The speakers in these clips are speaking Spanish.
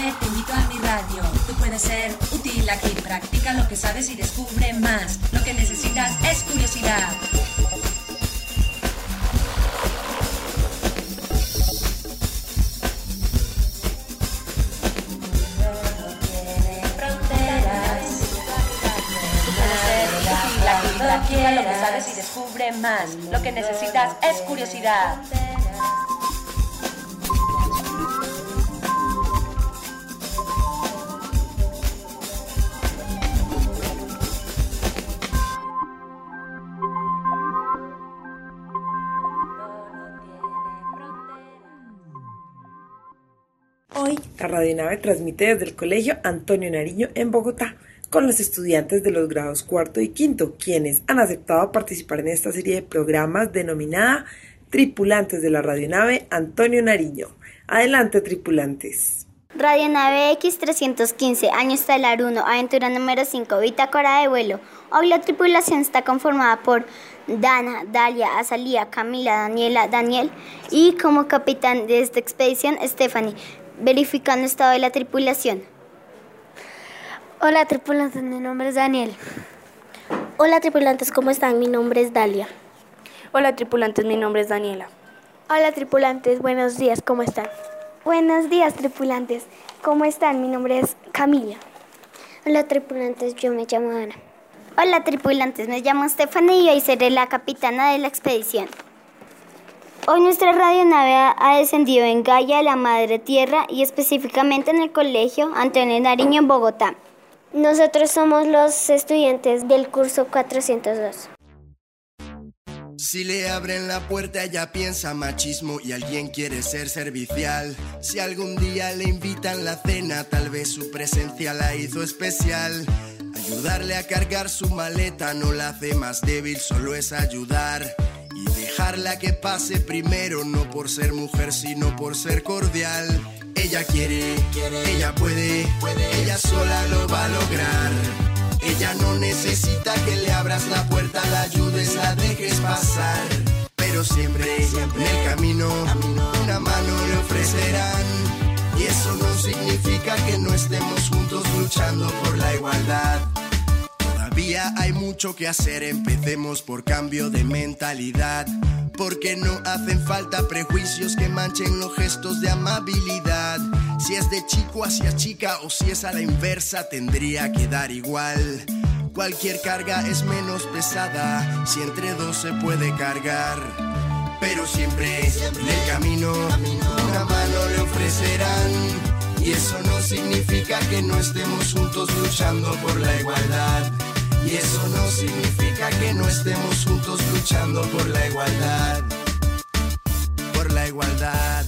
te invito a mi radio. Tú puedes ser útil aquí, practica lo que sabes y descubre más. Lo que necesitas es curiosidad. Practica lo que sabes y descubre más. Lo que necesitas es curiosidad. Hoy, la radionave transmite desde el Colegio Antonio Nariño en Bogotá, con los estudiantes de los grados cuarto y quinto, quienes han aceptado participar en esta serie de programas denominada Tripulantes de la radionave Antonio Nariño. Adelante, tripulantes. Radionave X315, año estelar 1, aventura número 5, bitácora de vuelo. Hoy la tripulación está conformada por Dana, Dalia, Azalía, Camila, Daniela, Daniel y como capitán de esta expedición, Stephanie, verificando el estado de la tripulación. Hola tripulantes, mi nombre es Daniel. Hola tripulantes, ¿cómo están? Mi nombre es Dalia. Hola tripulantes, mi nombre es Daniela. Hola tripulantes, buenos días, ¿cómo están? Buenos días tripulantes, ¿cómo están? Mi nombre es Camila. Hola tripulantes, yo me llamo Ana. Hola tripulantes, me llamo Stephanie y hoy seré la capitana de la expedición. Hoy nuestra radionave ha descendido en Gaia, la Madre Tierra, y específicamente en el Colegio Antonio Nariño en Bogotá. Nosotros somos los estudiantes del curso 402. Si le abren la puerta ella piensa machismo y alguien quiere ser servicial. Si algún día le invitan la cena, tal vez su presencia la hizo especial. Ayudarle a cargar su maleta no la hace más débil, solo es ayudar. Y dejarla que pase primero, no por ser mujer sino por ser cordial. Ella quiere, ella puede, ella sola lo va a lograr. Ella no necesita que le abras la puerta, la ayudes, la dejes pasar. Pero siempre en el camino una mano le ofrecerán. Y eso no significa que no estemos juntos luchando por la igualdad. Todavía hay mucho que hacer, empecemos por cambio de mentalidad. Porque no hacen falta prejuicios que manchen los gestos de amabilidad. Si es de chico hacia chica o si es a la inversa, tendría que dar igual. Cualquier carga es menos pesada si entre dos se puede cargar. Pero siempre en el camino una mano le ofrecerán. Y eso no significa que no estemos juntos luchando por la igualdad. Y eso no significa que no estemos juntos luchando por la igualdad. Por la igualdad.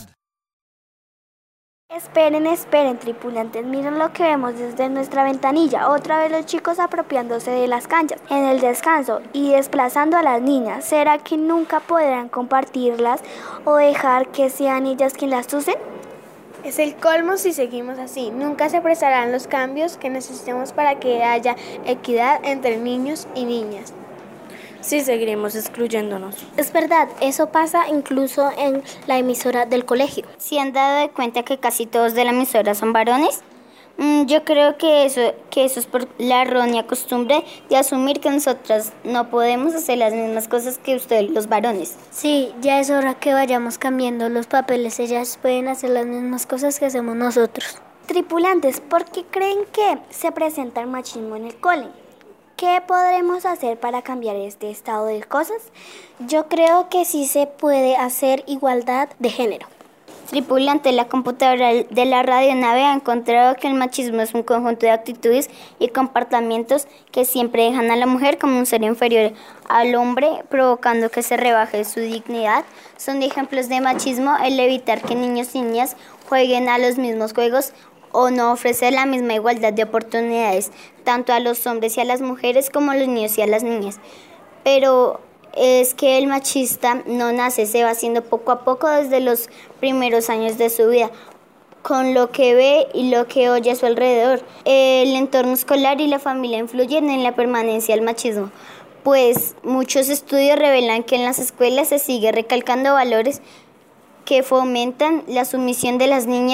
Esperen, tripulantes, miren lo que vemos desde nuestra ventanilla. Otra vez los chicos apropiándose de las canchas en el descanso y desplazando a las niñas. ¿Será que nunca podrán compartirlas o dejar que sean ellas quienes las usen? Es el colmo si seguimos así. Nunca se prestarán los cambios que necesitamos para que haya equidad entre niños y niñas. Sí, seguiremos excluyéndonos. Es verdad, eso pasa incluso en la emisora del colegio. ¿Se han dado de cuenta que casi todos de la emisora son varones? Yo creo que eso es por la errónea costumbre de asumir que nosotras no podemos hacer las mismas cosas que ustedes, los varones. Sí, ya es hora que vayamos cambiando los papeles. Ellas pueden hacer las mismas cosas que hacemos nosotros. Tripulantes, ¿por qué creen que se presenta el machismo en el cole? ¿Qué podremos hacer para cambiar este estado de cosas? Yo creo que sí se puede hacer igualdad de género. Tripulante, la computadora de la radionave ha encontrado que el machismo es un conjunto de actitudes y comportamientos que siempre dejan a la mujer como un ser inferior al hombre, provocando que se rebaje su dignidad. Son ejemplos de machismo el evitar que niños y niñas jueguen a los mismos juegos o no ofrecer la misma igualdad de oportunidades, tanto a los hombres y a las mujeres como a los niños y a las niñas. Pero es que el machista no nace, se va haciendo poco a poco desde los primeros años de su vida, con lo que ve y lo que oye a su alrededor. El entorno escolar y la familia influyen en la permanencia del machismo, pues muchos estudios revelan que en las escuelas se sigue recalcando valores que fomentan la sumisión de las niñas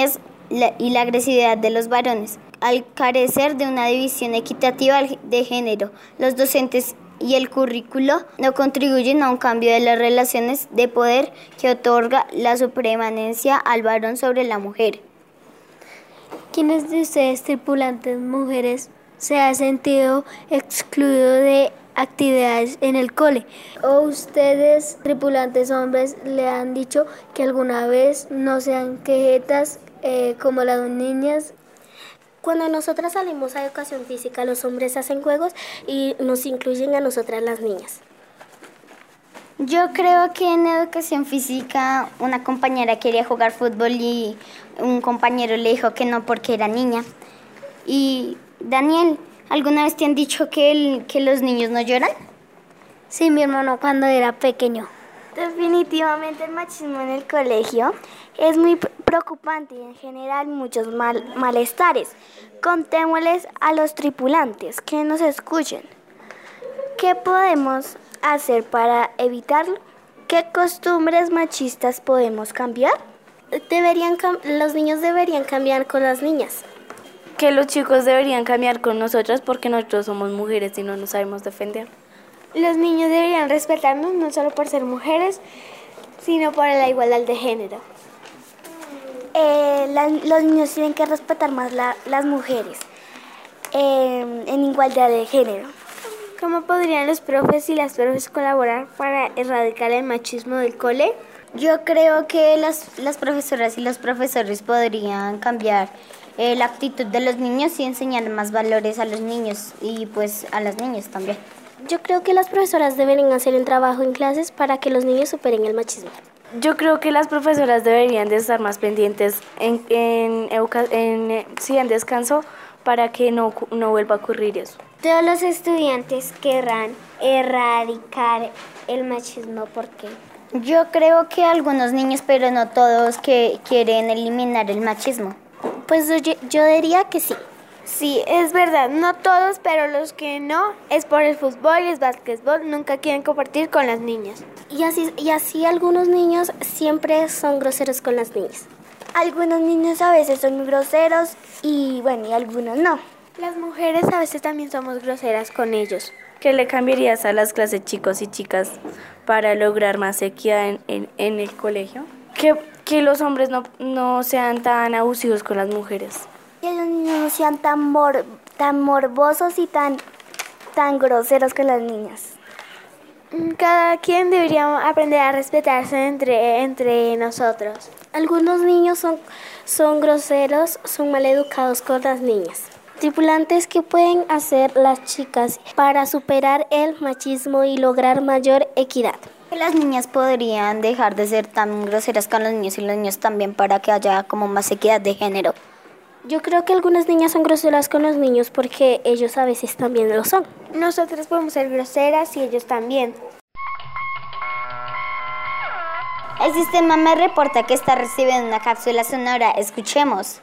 y la agresividad de los varones. Al carecer de una división equitativa de género, los docentes y el currículo no contribuyen a un cambio de las relaciones de poder que otorga la supremacia al varón sobre la mujer. ¿Quiénes de ustedes, tripulantes mujeres, se ha sentido excluido de actividades en el cole? ¿O ustedes, tripulantes hombres, le han dicho que alguna vez no sean quejetas como las niñas? Cuando nosotras salimos a educación física, los hombres hacen juegos y nos incluyen a nosotras las niñas. Yo creo que en educación física una compañera quería jugar fútbol y un compañero le dijo que no porque era niña. Y Daniel, ¿alguna vez te han dicho que los niños no lloran? Sí, mi hermano cuando era pequeño. Definitivamente el machismo en el colegio es muy preocupante y en general muchos malestares. Contémosles a los tripulantes que nos escuchen. ¿Qué podemos hacer para evitarlo? ¿Qué costumbres machistas podemos cambiar? Los niños deberían cambiar con las niñas. Que los chicos deberían cambiar con nosotras porque nosotros somos mujeres y no nos sabemos defender. Los niños deberían respetarnos no solo por ser mujeres, sino por la igualdad de género. Los niños tienen que respetar más las mujeres en igualdad de género. ¿Cómo podrían los profes y las profes colaborar para erradicar el machismo del cole? Yo creo que las profesoras y los profesores podrían cambiar la actitud de los niños y enseñar más valores a los niños y pues a las niñas también. Yo creo que las profesoras deben hacer un trabajo en clases para que los niños superen el machismo. Yo creo que las profesoras deberían de estar más pendientes en descanso para que no vuelva a ocurrir eso. Todos los estudiantes querrán erradicar el machismo, ¿por qué? Yo creo que algunos niños, pero no todos, que quieren eliminar el machismo. Pues yo diría que sí. Sí, es verdad, no todos, pero los que no, es por el fútbol y el básquetbol, nunca quieren compartir con las niñas. Y así algunos niños siempre son groseros con las niñas. Algunos niños a veces son muy groseros y algunos no. Las mujeres a veces también somos groseras con ellos. ¿Qué le cambiarías a las clases chicos y chicas para lograr más equidad en el colegio? Que los hombres no sean tan abusivos con las mujeres. Que los niños no sean tan morbosos y tan groseros con las niñas. Cada quien debería aprender a respetarse entre nosotros. Algunos niños son groseros, son maleducados con las niñas. Tripulantes, ¿qué pueden hacer las chicas para superar el machismo y lograr mayor equidad? Las niñas podrían dejar de ser tan groseras con los niños y los niños también para que haya como más equidad de género. Yo creo que algunas niñas son groseras con los niños porque ellos a veces también lo son. Nosotras podemos ser groseras y ellos también. El sistema me reporta que está recibiendo una cápsula sonora. Escuchemos.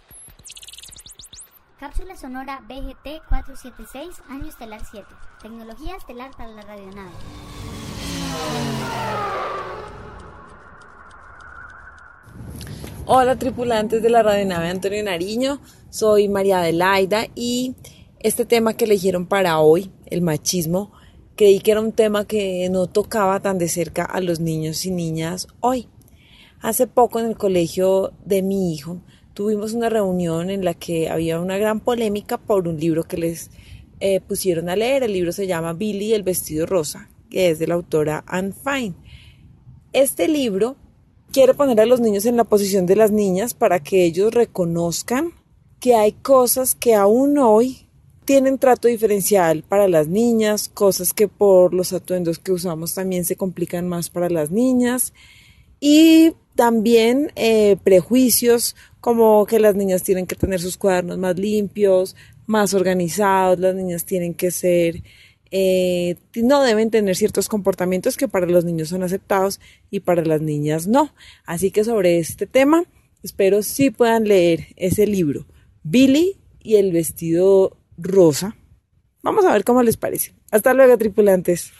Cápsula sonora BGT 476, año estelar 7. Tecnología estelar para la radionave. Hola tripulantes de la radionave Antonio Nariño, soy María Adelaida y este tema que eligieron para hoy, el machismo, creí que era un tema que no tocaba tan de cerca a los niños y niñas hoy. Hace poco en el colegio de mi hijo tuvimos una reunión en la que había una gran polémica por un libro que les pusieron a leer. El libro se llama Billy y el vestido rosa, que es de la autora Anne Fine. Este libro quiere poner a los niños en la posición de las niñas para que ellos reconozcan que hay cosas que aún hoy tienen trato diferencial para las niñas, cosas que por los atuendos que usamos también se complican más para las niñas y también prejuicios como que las niñas tienen que tener sus cuadernos más limpios, más organizados, las niñas tienen que ser, no deben tener ciertos comportamientos que para los niños son aceptados y para las niñas no. Así que sobre este tema espero sí puedan leer ese libro, Billy y el vestido rosa. Vamos a ver cómo les parece. Hasta luego, tripulantes.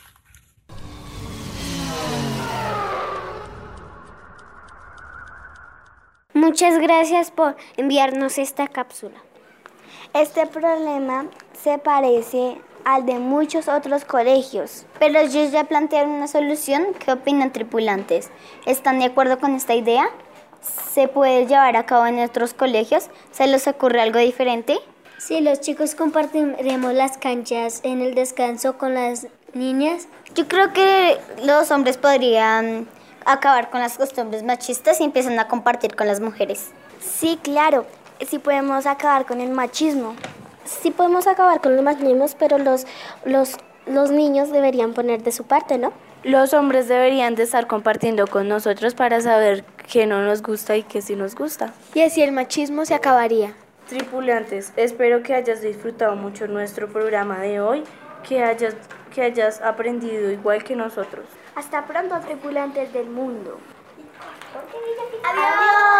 Muchas gracias por enviarnos esta cápsula. Este problema se parece al de muchos otros colegios. Pero ellos ya plantearon una solución. ¿Qué opinan, tripulantes? ¿Están de acuerdo con esta idea? ¿Se puede llevar a cabo en otros colegios? ¿Se les ocurre algo diferente? Si los chicos compartiremos las canchas en el descanso con las niñas. Yo creo que los hombres podrían acabar con las costumbres machistas y empiezan a compartir con las mujeres. Sí, claro, sí podemos acabar con el machismo. Sí podemos acabar con los machismos, pero los niños deberían poner de su parte, ¿no? Los hombres deberían de estar compartiendo con nosotros para saber qué no nos gusta y qué sí nos gusta. Y así el machismo se acabaría. Tripulantes, espero que hayas disfrutado mucho nuestro programa de hoy, que hayas aprendido igual que nosotros. Hasta pronto, tripulantes del mundo. ¡Adiós!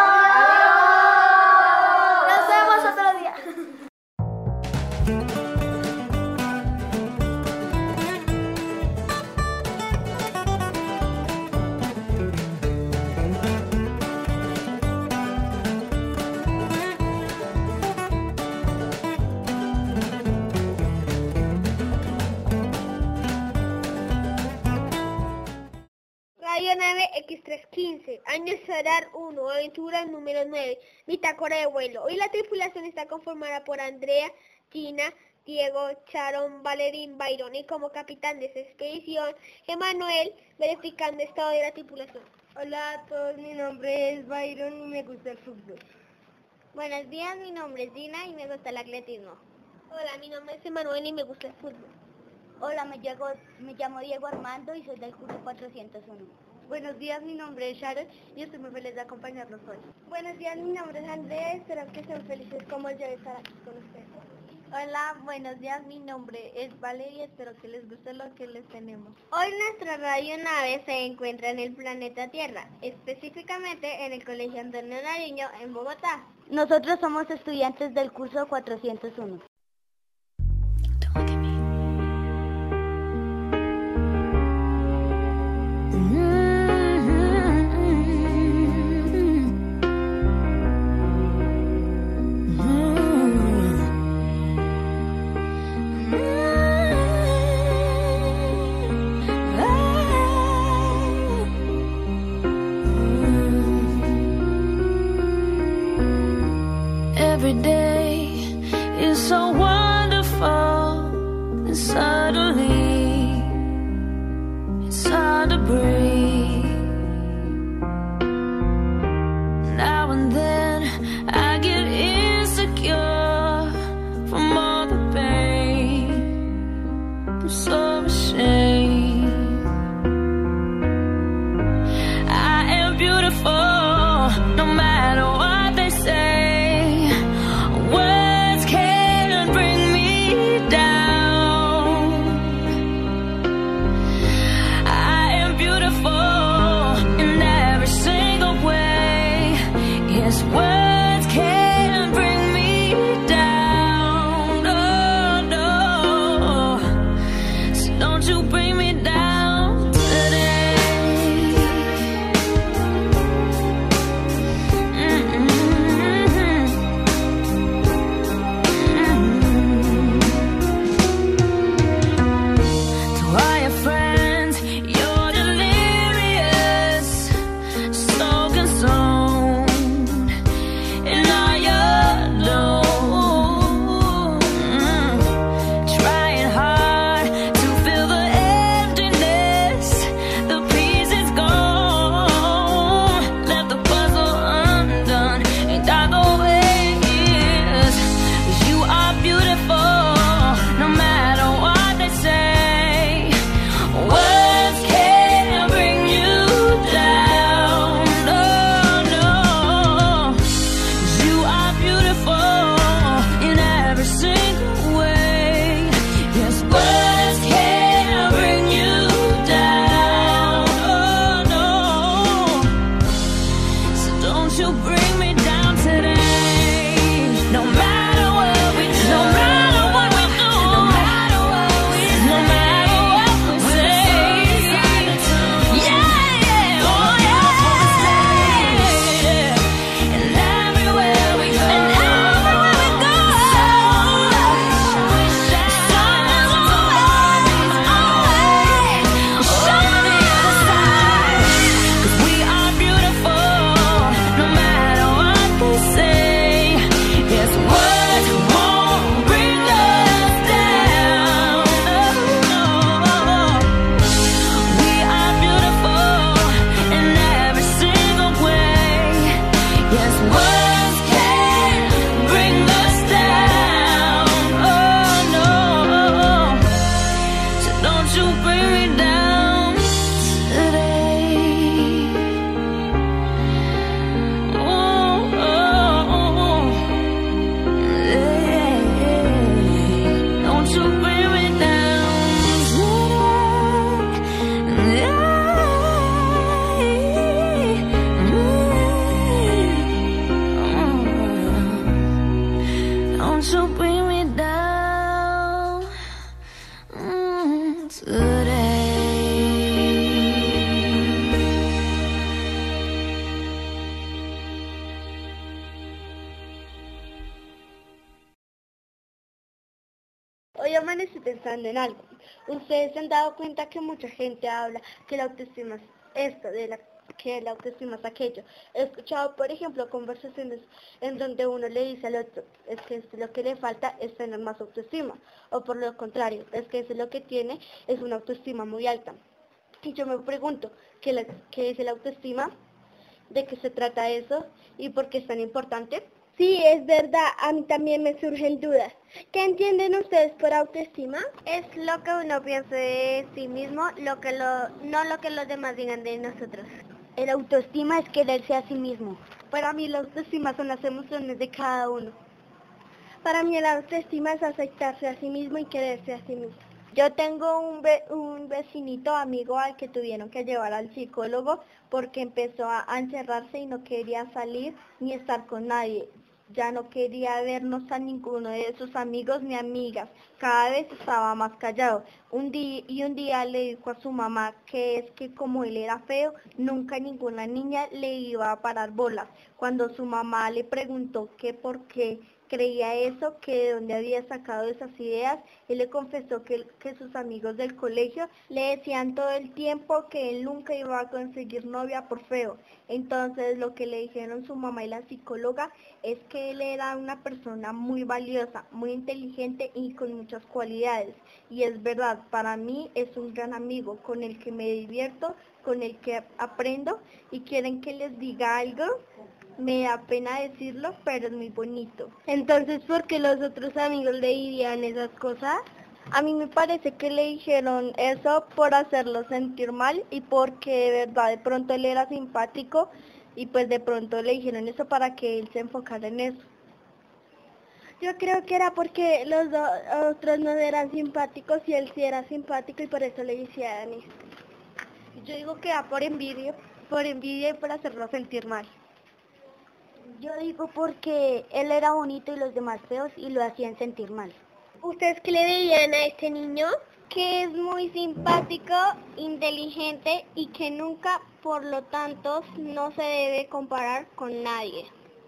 ¡Nos vemos otro día! Radionave X315, año solar 1, aventura número 9, bitácora de vuelo. Hoy la tripulación está conformada por Andrea, Gina, Diego, Sharon, Valerín, Byron y como capitán de esta expedición, Emanuel, verificando estado de la tripulación. Hola a todos, mi nombre es Byron y me gusta el fútbol. Buenos días, mi nombre es Gina y me gusta el atletismo. Hola, mi nombre es Emanuel y me gusta el fútbol. Hola, me llamo Diego Armando y soy del curso 401. Buenos días, mi nombre es Sharon y estoy muy feliz de acompañarlos hoy. Buenos días, mi nombre es Andrea, espero que sean felices como yo de estar aquí con ustedes. Hola, buenos días, mi nombre es Valeria y espero que les guste lo que les tenemos. Hoy nuestra radionave se encuentra en el planeta Tierra, específicamente en el Colegio Antonio Nariño en Bogotá. Nosotros somos estudiantes del curso 401. Every day is so wonderful, and suddenly it's hard to breathe. Now and then I get insecure from all the pain. I'm so ashamed. I am beautiful, no matter what they say. Hoy amanecí pensando en algo. Ustedes se han dado cuenta que mucha gente habla que la autoestima es esto, que la autoestima es aquello. He escuchado, por ejemplo, conversaciones en donde uno le dice al otro, es que esto lo que le falta es tener más autoestima. O por lo contrario, es que eso es lo que tiene, es una autoestima muy alta. Y yo me pregunto, ¿qué es el autoestima? ¿De qué se trata eso? ¿Y por qué es tan importante? Sí, es verdad, a mí también me surgen dudas. ¿Qué entienden ustedes por autoestima? Es lo que uno piensa de sí mismo, no lo que los demás digan de nosotros. El autoestima es quererse a sí mismo. Para mí la autoestima son las emociones de cada uno. Para mí la autoestima es aceptarse a sí mismo y quererse a sí mismo. Yo tengo un vecinito amigo al que tuvieron que llevar al psicólogo porque empezó a encerrarse y no quería salir ni estar con nadie. Ya no quería vernos a ninguno de sus amigos ni amigas. Cada vez estaba más callado. Un día le dijo a su mamá que es que como él era feo, nunca ninguna niña le iba a parar bolas. Cuando su mamá le preguntó que por qué creía eso, que de dónde había sacado esas ideas, él le confesó que sus amigos del colegio le decían todo el tiempo que él nunca iba a conseguir novia por feo. Entonces lo que le dijeron su mamá y la psicóloga es que él era una persona muy valiosa, muy inteligente y con muchas cualidades. Y es verdad, para mí es un gran amigo con el que me divierto, con el que aprendo. Y quieren que les diga algo. Me da pena decirlo, pero es muy bonito. Entonces, ¿por qué los otros amigos le dirían esas cosas? A mí me parece que le dijeron eso por hacerlo sentir mal y porque de verdad de pronto él era simpático y pues de pronto le dijeron eso para que él se enfocara en eso. Yo creo que era porque los otros no eran simpáticos y él sí era simpático y por eso le decían eso. Yo digo que era por envidia y por hacerlo sentir mal. Yo digo porque él era bonito y los demás feos y lo hacían sentir mal. ¿Ustedes qué le dirían a este niño? Que es muy simpático, inteligente y que nunca, por lo tanto, no se debe comparar con nadie.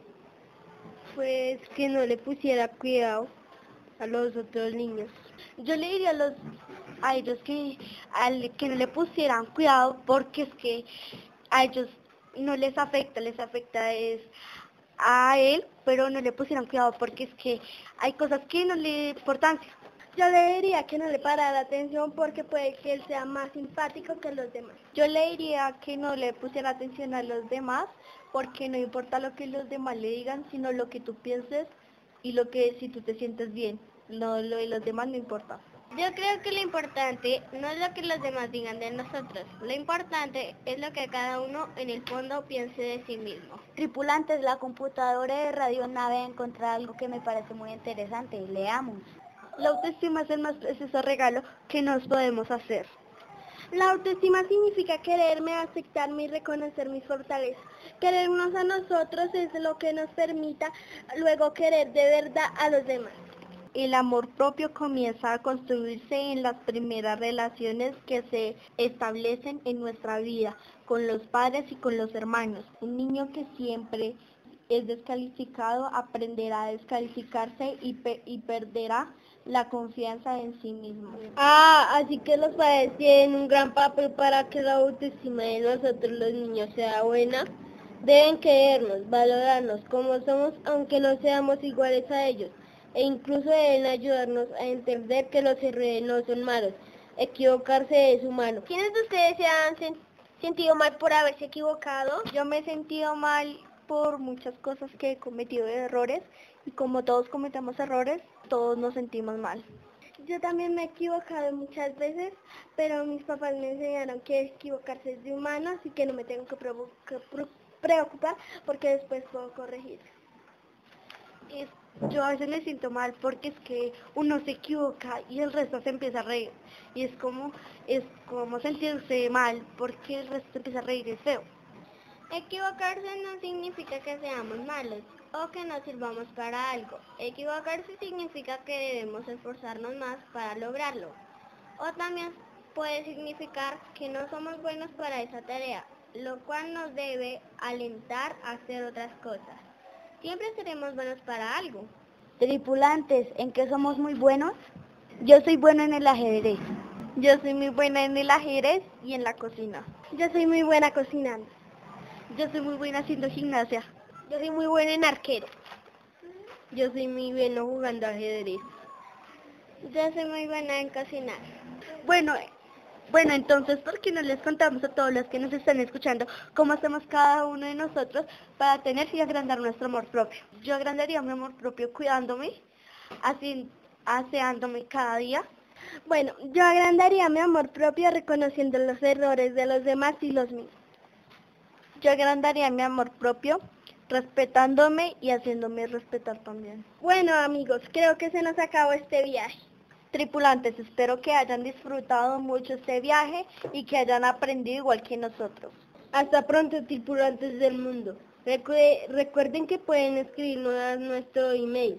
Pues que no le pusiera cuidado a los otros niños. Yo le diría a ellos que no le pusieran cuidado porque es que a ellos no les afecta es a él, pero no le pusieran cuidado porque es que hay cosas que no le dan importancia. Yo le diría que no le parara atención porque puede que él sea más simpático que los demás. Yo le diría que no le pusiera atención a los demás porque no importa lo que los demás le digan, sino lo que tú pienses y si tú te sientes bien. Lo de los demás no importa. Yo creo que lo importante no es lo que los demás digan de nosotros. Lo importante es lo que cada uno en el fondo piense de sí mismo. Tripulantes, la computadora de Radionave ha encontrado algo que me parece muy interesante. Leamos. La autoestima es el más precioso regalo que nos podemos hacer. La autoestima significa quererme, aceptarme y reconocer mis fortalezas. Querernos a nosotros es lo que nos permita luego querer de verdad a los demás. El amor propio comienza a construirse en las primeras relaciones que se establecen en nuestra vida, con los padres y con los hermanos. Un niño que siempre es descalificado aprenderá a descalificarse y perderá la confianza en sí mismo. Así que los padres tienen un gran papel para que la autoestima de nosotros los niños sea buena. Deben querernos, valorarnos como somos, aunque no seamos iguales a ellos. E incluso deben ayudarnos a entender que los errores no son malos. Equivocarse es humano. ¿Quiénes de ustedes se han sentido mal por haberse equivocado? Yo me he sentido mal por muchas cosas que he cometido errores y como todos cometemos errores, todos nos sentimos mal. Yo también me he equivocado muchas veces, pero mis papás me enseñaron que equivocarse es de humanos y que no me tengo que preocupar porque después puedo corregir. Yo a veces me siento mal porque es que uno se equivoca y el resto se empieza a reír. Y es como sentirse mal porque el resto empieza a reír, es feo. Equivocarse no significa que seamos malos o que no sirvamos para algo. Equivocarse significa que debemos esforzarnos más para lograrlo. O también puede significar que no somos buenos para esa tarea, lo cual nos debe alentar a hacer otras cosas. Siempre seremos buenos para algo. Tripulantes, ¿en qué somos muy buenos? Yo soy buena en el ajedrez. Yo soy muy buena en el ajedrez y en la cocina. Yo soy muy buena cocinando. Yo soy muy buena haciendo gimnasia. Yo soy muy buena en arquero. Yo soy muy buena jugando ajedrez. Yo soy muy buena en cocinar. Bueno, entonces, ¿por qué no les contamos a todos los que nos están escuchando cómo hacemos cada uno de nosotros para tener y agrandar nuestro amor propio? Yo agrandaría mi amor propio cuidándome, aseándome cada día. Bueno, yo agrandaría mi amor propio reconociendo los errores de los demás y los míos. Yo agrandaría mi amor propio respetándome y haciéndome respetar también. Bueno, amigos, creo que se nos acabó este viaje. Tripulantes, espero que hayan disfrutado mucho este viaje y que hayan aprendido igual que nosotros. Hasta pronto, tripulantes del mundo. Recuerden que pueden escribirnos a nuestro email,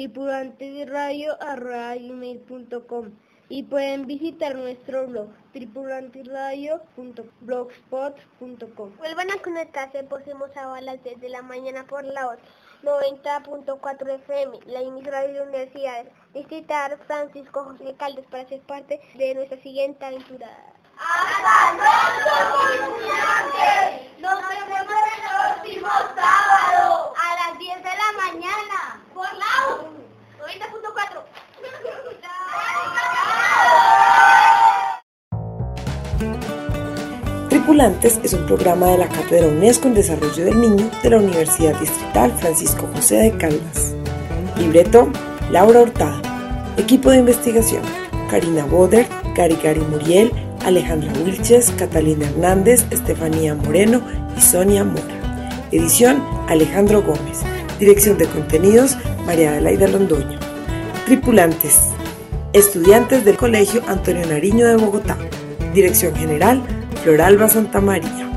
tripulantesradio@gmail.com, y pueden visitar nuestro blog, tripulantesradio.blogspot.com. Vuelvan a conectarse próximos sábados a las 10 de la mañana por la hora 90.4 FM, la emisora de la Universidad Distrital Francisco José Caldas, para ser parte de nuestra siguiente aventura. ¡Hasta pronto, estudiantes! ¡Nos vemos el próximo sábado! A las 10 de la mañana por la 90.4. Tripulantes es un programa de la Cátedra UNESCO en Desarrollo del Niño de la Universidad Distrital Francisco José de Caldas. Libreto, Laura Hurtado. Equipo de investigación, Karina Boder, Gary Muriel, Alejandra Wilches, Catalina Hernández, Estefanía Moreno y Sonia Mora. Edición, Alejandro Gómez. Dirección de contenidos, María Adelaida Londoño. Tripulantes, estudiantes del Colegio Antonio Nariño de Bogotá. Dirección general, Floralba Santamaría.